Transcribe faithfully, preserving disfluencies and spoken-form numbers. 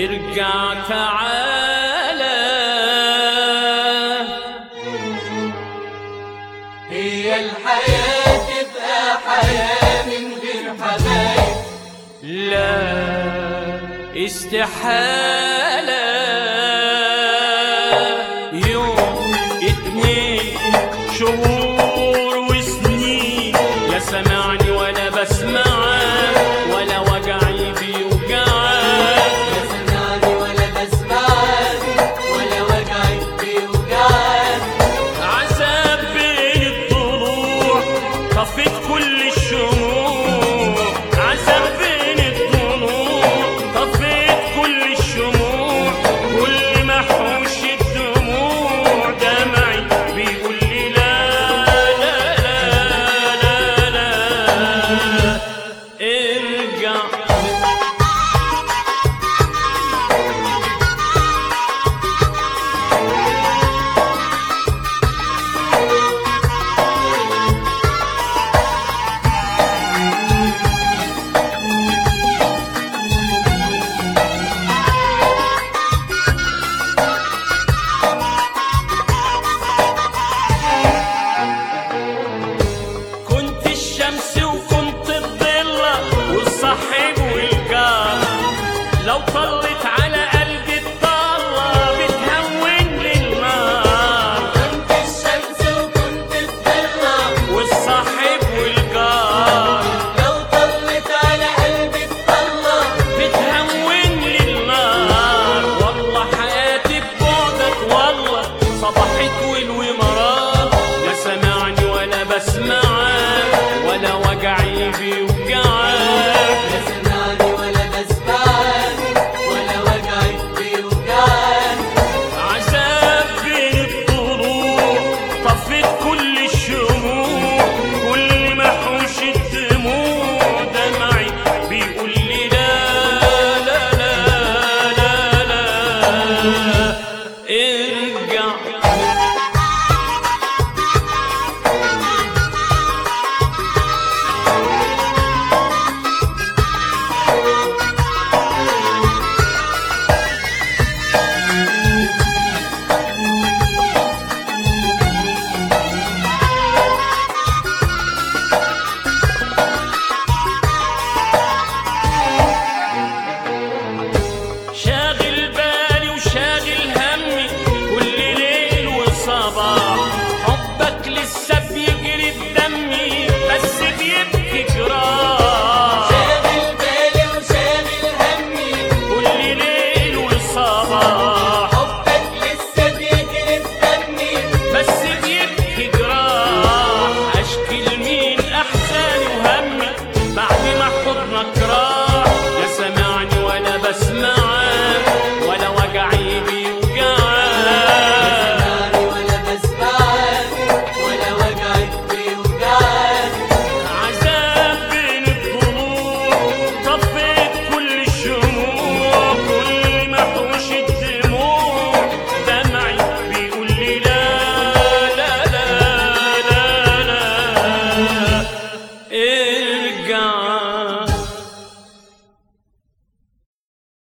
ارجع تعالى. هي الحياة تبقى حياة من غير حبايب؟ لا استحالة. يوم اتنين شهور وسنين، لا سمعني ولا بسمعك ولا وجعي بيوجعك. لا سمعني ولا بسمعك ولا وجعي بيوجعك. عذاب بين الضلوع طفت كل الشموع، عذاب بين الضلوع طفت كل الشموع. كل ما احوش الدموع دمعي بيقول لي لا لا لا لا لا ارجع. كنت الشمس وكنت الضلة والصاحب والجار، لو طل